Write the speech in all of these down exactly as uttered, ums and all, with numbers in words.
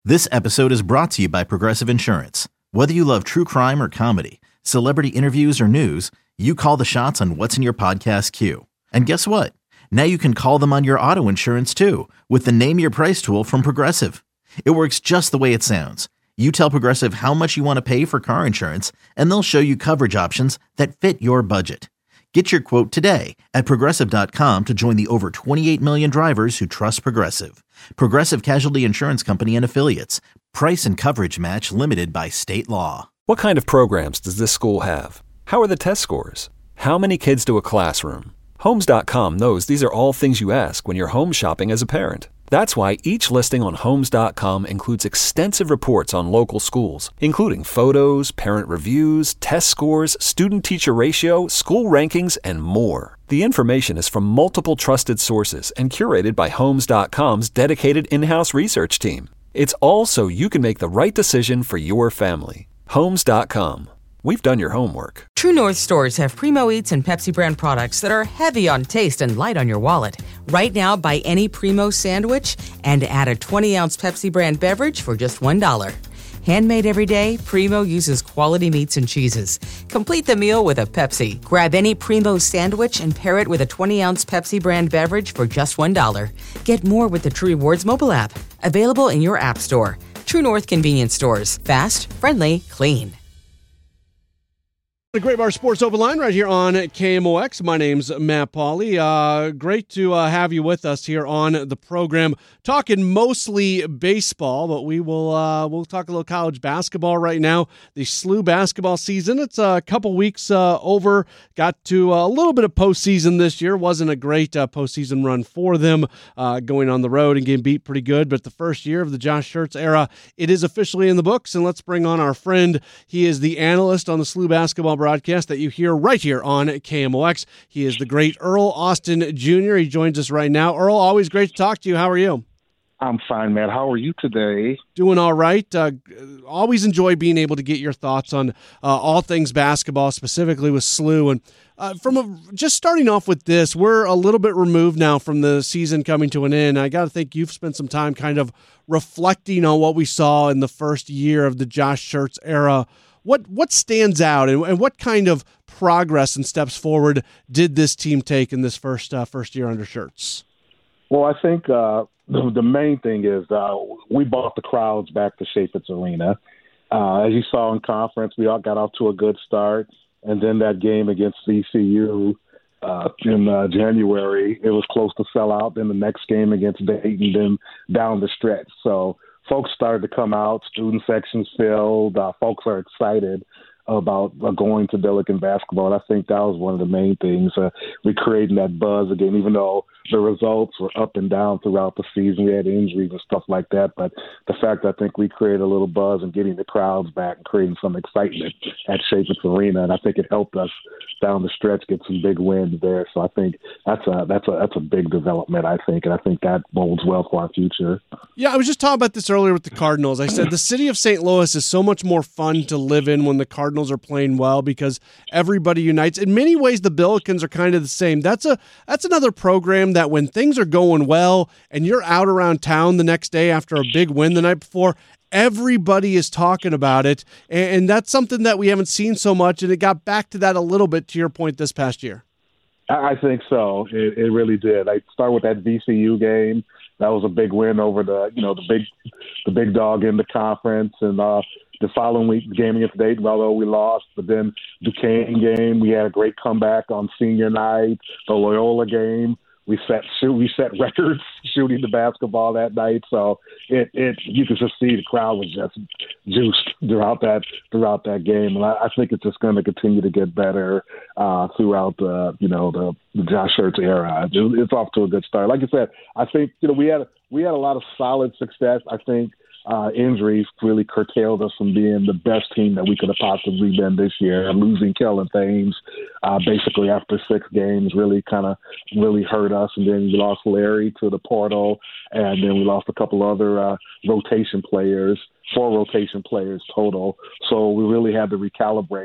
This episode is brought to you by Progressive Insurance. Whether you love true crime or comedy, celebrity interviews or news, you call the shots on what's in your podcast queue. And guess what? Now you can call them on your auto insurance too with the Name Your Price tool from Progressive. It works just the way it sounds. You tell Progressive how much you want to pay for car insurance, and they'll show you coverage options that fit your budget. Get your quote today at Progressive dot com to join the over twenty-eight million drivers who trust Progressive. Progressive Casualty Insurance Company and Affiliates. Price and coverage match limited by state law. What kind of programs does this school have? How are the test scores? How many kids to a classroom? Homes dot com knows these are all things you ask when you're home shopping as a parent. That's why each listing on Homes dot com includes extensive reports on local schools, including photos, parent reviews, test scores, student-teacher ratio, school rankings, and more. The information is from multiple trusted sources and curated by Homes dot com's dedicated in-house research team. It's all so you can make the right decision for your family. Homes dot com. We've done your homework. True North stores have Primo Eats and Pepsi brand products that are heavy on taste and light on your wallet. Right now, buy any Primo sandwich and add a twenty-ounce Pepsi brand beverage for just one dollar. Handmade every day, Primo uses quality meats and cheeses. Complete the meal with a Pepsi. Grab any Primo sandwich and pair it with a twenty-ounce Pepsi brand beverage for just one dollar. Get more with the True Rewards mobile app. Available in your app store. True North convenience stores. Fast, friendly, clean. The Great Bar Sports Open Line right here on K M O X. My name's Matt Pauley. Uh, great to uh, have you with us here on the program. Talking mostly baseball, but we will uh, we'll talk a little college basketball right now. The S L U basketball season, it's a couple weeks uh, over. Got to a little bit of postseason this year. Wasn't a great uh, postseason run for them, uh, going on the road and getting beat pretty good. But the first year of the Josh Schertz era, it is officially in the books. And let's bring on our friend. He is the analyst on the S L U basketball broadcast that you hear right here on K M O X. He is the great Earl Austin Junior He joins us right now. Earl, always great to talk to you. How are you? I'm fine, Matt. How are you today? Doing all right. Uh, always enjoy being able to get your thoughts on uh, all things basketball, specifically with S L U. And uh, from a, just starting off with this, we're a little bit removed now from the season coming to an end. I got to think you've spent some time kind of reflecting on what we saw in the first year of the Josh Schertz era. What what stands out, and, and what kind of progress and steps forward did this team take in this first uh, first year under Schertz? Well, I think uh, the, the main thing is uh, we brought the crowds back to Chaifetz Arena. Uh, as you saw in conference, we all got off to a good start, and then that game against V C U uh, in uh, January, it was close to sell out. Then the next game against Dayton, then down the stretch. So folks started to come out, student sections filled, uh, folks are excited about uh, going to Billiken basketball. And I think that was one of the main things, uh, recreating that buzz again, even though the results were up and down throughout the season. We had injuries and stuff like that. But the fact I think we created a little buzz and getting the crowds back and creating some excitement at Chaifetz Arena, and I think it helped us down the stretch get some big wins there. So I think that's a that's a that's a big development, I think, and I think that bodes well for our future. Yeah, I was just talking about this earlier with the Cardinals. I said the city of Saint Louis is so much more fun to live in when the Cardinals are playing well because everybody unites. In many ways, the Billikens are kind of the same. That's a that's another program that when things are going well and you're out around town the next day after a big win the night before, everybody is talking about it, and that's something that we haven't seen so much, and it got back to that a little bit, to your point, this past year. I think so. It, it really did. I start with that V C U game. That was a big win over the, you know, the big, the big dog in the conference, and uh, the following week, the game against Dayton, although we lost, but then Duquesne game, we had a great comeback on senior night. The Loyola game, we set we set records shooting the basketball that night. So it, it you could just see the crowd was just juiced throughout that throughout that game, and I, I think it's just going to continue to get better uh, throughout the you know the, the Josh Schertz era. It, it's off to a good start. Like I said, I think you know we had we had a lot of solid success. I think. Uh, injuries really curtailed us from being the best team that we could have possibly been this year. Losing Kellen Thames uh, basically after six games really kind of really hurt us. And then we lost Larry to the portal, and then we lost a couple other uh, rotation players, four rotation players total. So we really had to recalibrate.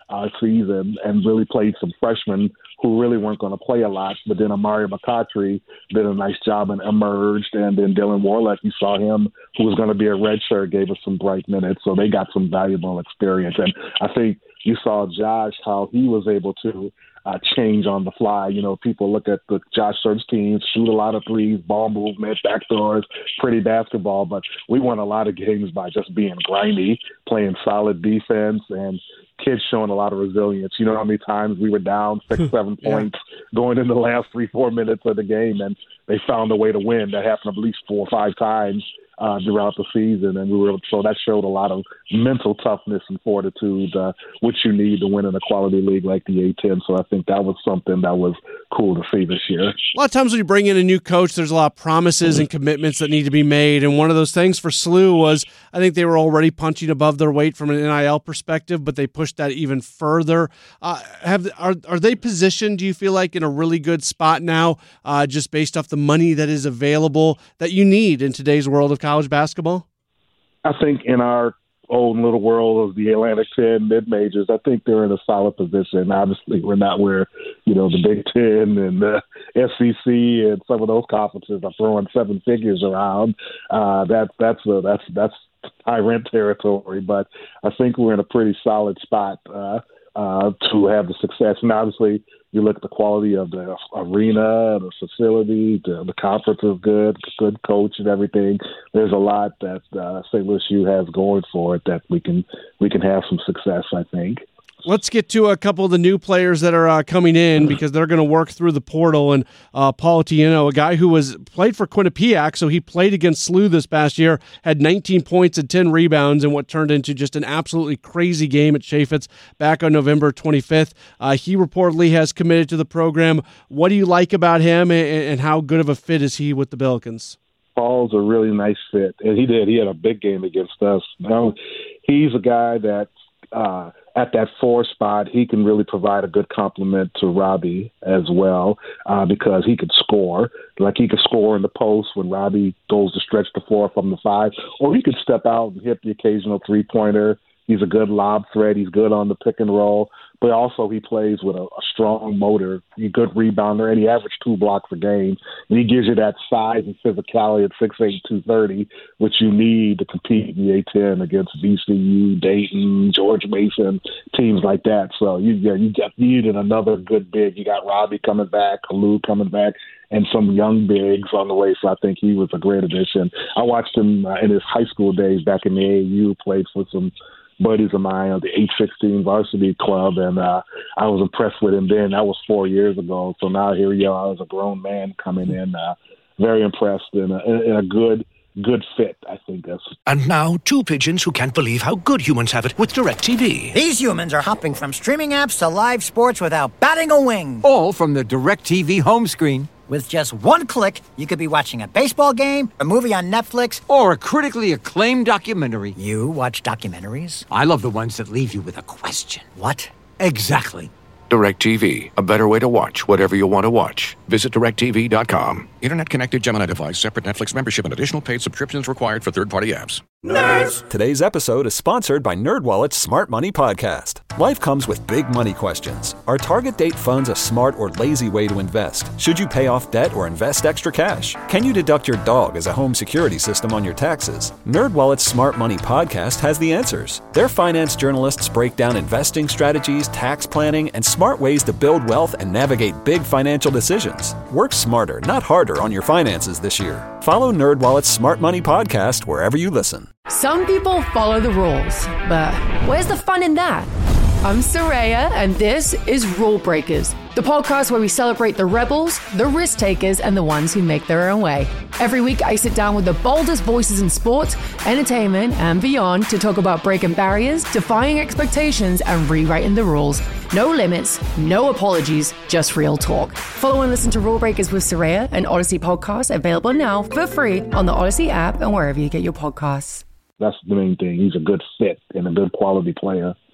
uh, season and really played some freshmen who really weren't going to play a lot. But then Amari McCautry did a nice job and emerged. And then Dylan Warlock, you saw him, who was going to be a redshirt, gave us some bright minutes. So they got some valuable experience. And I think you saw Josh, how he was able to uh, change on the fly. You know, people look at the Josh Search team, shoot a lot of threes, ball movement, backdoors, pretty basketball. But we won a lot of games by just being grimy, playing solid defense, and kids showing a lot of resilience. You know how many times we were down six, seven yeah. points going in the last three, four minutes of the game, and they found a way to win. That happened at least four or five times uh, throughout the season, and we were so that showed a lot of mental toughness and fortitude, uh, which you need to win in a quality league like the A ten. So I think that was something that was cool to see this year. A lot of times when you bring in a new coach, there's a lot of promises and commitments that need to be made, and one of those things for S L U was I think they were already punching above their weight from an N I L perspective, but they pushed that even further. Uh, have are are they positioned, do you feel like, in a really good spot now, uh, just based off the money that is available that you need in today's world of college basketball? I think in our own little world of the Atlantic ten mid-majors, I think they're in a solid position. Obviously, we're not where, you know, the Big Ten and the S E C and some of those conferences are throwing seven figures around. Uh, that, that's a, that's that's high rent territory, but I think we're in a pretty solid spot uh, uh, to have the success. And obviously, you look at the quality of the arena, the facility, the, the conference is good, good coach and everything. There's a lot that uh, Saint Louis U has going for it that we can we can have some success, I think. Let's get to a couple of the new players that are uh, coming in because they're going to work through the portal. And uh, Paul Tieno, a guy who was played for Quinnipiac, so he played against S L U this past year, had nineteen points and ten rebounds in what turned into just an absolutely crazy game at Chaffetz back on November twenty-fifth. Uh, he reportedly has committed to the program. What do you like about him, and, and how good of a fit is he with the Billikens? Paul's a really nice fit, and he did. He had a big game against us. Now, he's a guy that uh, at that four spot, he can really provide a good complement to Robbie as well uh, because he could score. Like he could score in the post when Robbie goes to stretch the floor from the five, or he could step out and hit the occasional three-pointer. He's a good lob threat. He's good on the pick and roll. But also he plays with a, a strong motor. He's a good rebounder, and he averaged two blocks a game. And he gives you that size and physicality at six eight, two thirty, which you need to compete in the A ten against V C U, Dayton, George Mason, teams like that. So you, yeah, you got needed another good big. You got Robbie coming back, Kalu coming back, and some young bigs on the way. So I think he was a great addition. I watched him uh, in his high school days back in the A A U, played for some buddies of mine on the eight sixteen varsity club, and uh, I was impressed with him then. That was four years ago. So now here you are as a grown man coming in, uh, very impressed and a, and a good good fit, I think. That's. And now, two pigeons who can't believe how good humans have it with DirecTV. These humans are hopping from streaming apps to live sports without batting a wing. All from the DirecTV home screen. With just one click, you could be watching a baseball game, a movie on Netflix, or a critically acclaimed documentary. You watch documentaries? I love the ones that leave you with a question. What? Exactly. DirecTV, a better way to watch whatever you want to watch. Visit direct T V dot com. Internet-connected Gemini device, separate Netflix membership, and additional paid subscriptions required for third-party apps. Nerds! Today's episode is sponsored by NerdWallet's Smart Money Podcast. Life comes with big money questions. Are target date funds a smart or lazy way to invest? Should you pay off debt or invest extra cash? Can you deduct your dog as a home security system on your taxes? NerdWallet's Smart Money Podcast has the answers. Their finance journalists break down investing strategies, tax planning, and smart ways to build wealth and navigate big financial decisions. Work smarter, not harder on your finances this year. Follow NerdWallet's Smart Money Podcast wherever you listen. Some people follow the rules, but where's the fun in that? I'm Soraya, and this is Rule Breakers, the podcast where we celebrate the rebels, the risk takers, and the ones who make their own way. Every week, I sit down with the boldest voices in sports, entertainment, and beyond to talk about breaking barriers, defying expectations, and rewriting the rules. No limits, no apologies, just real talk. Follow and listen to Rule Breakers with Soraya, an Odyssey podcast available now for free on the Odyssey app and wherever you get your podcasts. That's the main thing. He's a good fit and a good quality player.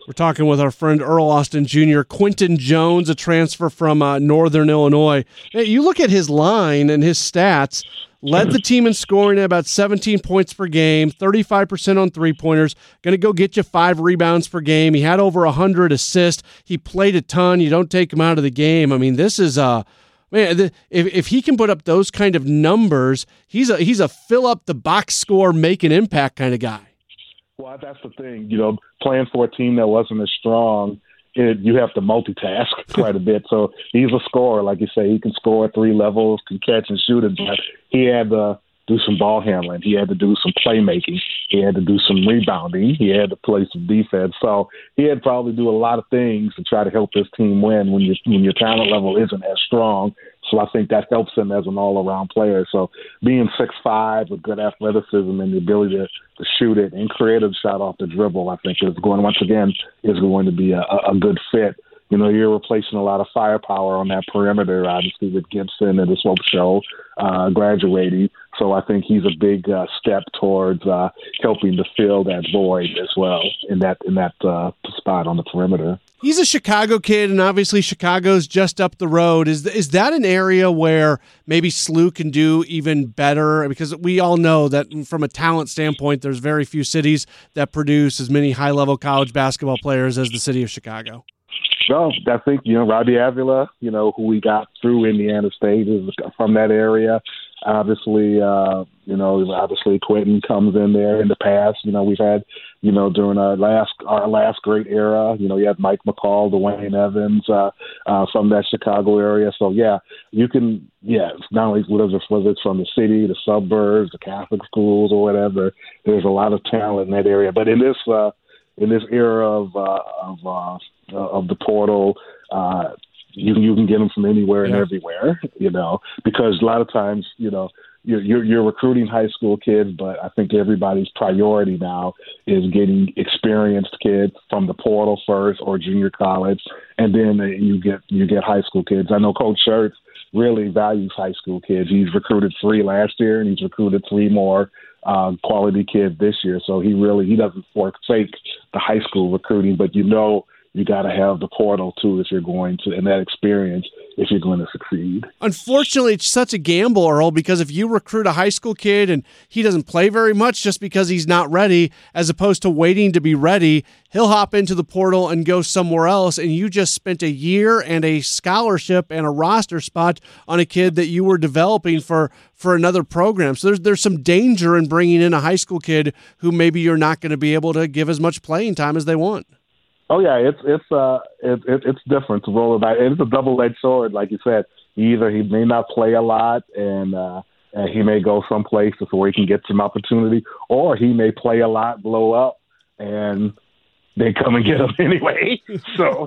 We're talking with our friend Earl Austin Junior Quentin Jones, a transfer from uh, Northern Illinois. Hey, you look at his line and his stats, led the team in scoring at about seventeen points per game, thirty-five percent on three-pointers, going to go get you five rebounds per game. He had over one hundred assists. He played a ton. You don't take him out of the game. I mean, this is a man, the, if if he can put up those kind of numbers, he's a he's a fill up the box score, make an impact kind of guy. Well, that's the thing. You know, playing for a team that wasn't as strong, it, you have to multitask quite a bit. So he's a scorer, like you say. He can score at three levels, can catch and shoot it, but he had to do some ball handling. He had to do some playmaking. He had to do some rebounding. He had to play some defense. So he had to probably do a lot of things to try to help his team win when, you, when your talent level isn't as strong. So I think that helps him as an all-around player. So being six five with good athleticism and the ability to, to shoot it and create a shot off the dribble, I think is going, once again, is going to be a, a good fit. You know, you're replacing a lot of firepower on that perimeter, obviously, with Gibson and the Swope Show uh, graduating. So I think he's a big uh, step towards uh, helping to fill that void as well in that in that uh, spot on the perimeter. He's a Chicago kid, and obviously Chicago's just up the road. Is is that an area where maybe S L U can do even better? Because we all know that from a talent standpoint, there's very few cities that produce as many high-level college basketball players as the city of Chicago. Well, I think, you know, Robbie Avila, you know, who we got through Indiana State is from that area. Obviously, uh, you know, obviously Quentin comes in there in the past. You know, we've had, you know, during our last our last great era, you know, you had Mike McCall, Dwayne Evans uh, uh, from that Chicago area. So, yeah, you can, yeah, not only whether it's, whether it's from the city, the suburbs, the Catholic schools or whatever, there's a lot of talent in that area. But in this uh, in this era of uh, of uh, of the portal, uh, you you can get them from anywhere and yeah. everywhere, you know, because a lot of times, you know, you're, you're you're recruiting high school kids, but I think everybody's priority now is getting experienced kids from the portal first or junior college, and then you get you get high school kids. I know Coach Schertz really values high school kids. He's recruited three last year, and he's recruited three more uh, quality kids this year. So he really he doesn't forsake the high school recruiting, but you know. You got to have the portal, too, if you're going to, and that experience, if you're going to succeed. Unfortunately, it's such a gamble, Earl, because if you recruit a high school kid and he doesn't play very much just because he's not ready, as opposed to waiting to be ready, he'll hop into the portal and go somewhere else, and you just spent a year and a scholarship and a roster spot on a kid that you were developing for, for another program. So there's there's some danger in bringing in a high school kid who maybe you're not going to be able to give as much playing time as they want. Oh yeah, it's it's uh it, it, it's different to roll it back. It's a double-edged sword, like you said. Either he may not play a lot, and uh, and he may go someplace where he can get some opportunity, or he may play a lot, blow up, and they come and get him anyway. So,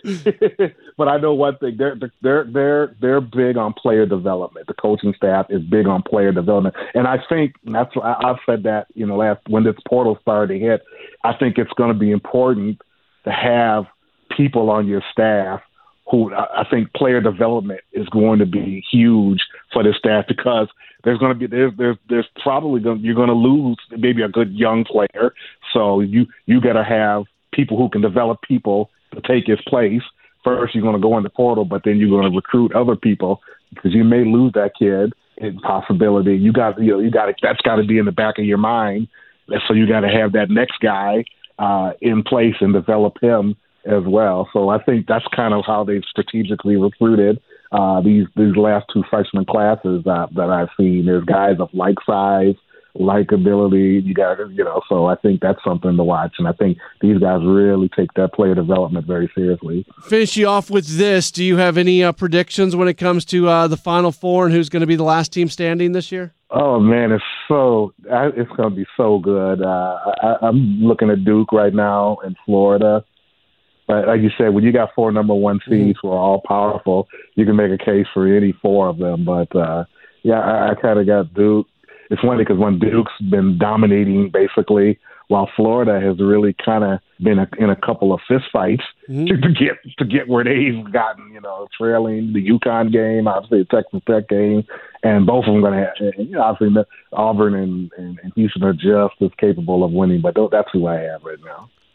but I know one thing: they're they're they're they're big on player development. The coaching staff is big on player development, and I think that's I've said that you know last when this portal started to hit. I think it's going to be important to have people on your staff who I think player development is going to be huge for the staff, because there's going to be there's there's, there's probably going you're going to lose maybe a good young player, so you you got to have people who can develop people to take his place. First, you're going to go in the portal, but then you're going to recruit other people because you may lose that kid. It's a possibility. You got you know you got that's got to be in the back of your mind. So you got to have that next guy Uh, in place and develop him as well. So I think that's kind of how they've strategically recruited uh, these these last two freshman classes uh, that I've seen. There's guys of like size, like ability. You got you know. So I think that's something to watch, and I think these guys really take that player development very seriously. Finish you off with this. Do you have any uh, predictions when it comes to uh, the Final Four and who's going to be the last team standing this year? Oh man, it's so it's going to be so good. Uh, I, I'm looking at Duke right now in Florida, but like you said, when you got four number one seeds mm-hmm. who are all powerful, you can make a case for any four of them. But uh, yeah, I, I kind of got Duke. It's funny because when Duke's been dominating basically, while Florida has really kind of been a, in a couple of fistfights mm-hmm. to, to get to get where they've gotten, you know, trailing the UConn game, obviously the Texas Tech game, and both of them going to have, you know, obviously Auburn and, and, and Houston are just as capable of winning, but that's who I have right now.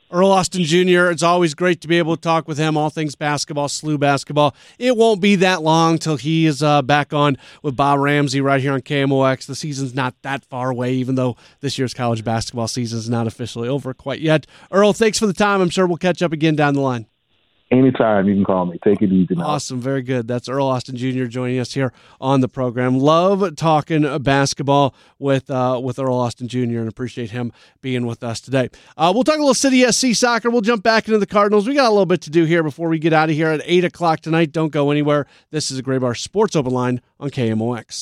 Earl Austin Junior, it's always great to be able to talk with him, all things basketball, S L U basketball. It won't be that long till he is uh, back on with Bob Ramsey right here on K M O X. The season's not that far away, even though this year's college basketball season is not officially over quite yet. Earl, thanks for the time. I'm sure we'll catch up again down the line. Anytime you can call me. Take it easy now. Awesome. Very good. That's Earl Austin Junior joining us here on the program. Love talking basketball with uh, with Earl Austin Junior and appreciate him being with us today. Uh, we'll talk a little City S C soccer. We'll jump back into the Cardinals. We got a little bit to do here before we get out of here at eight o'clock tonight. Don't go anywhere. This is a Gray Bar Sports Open Line on K M O X.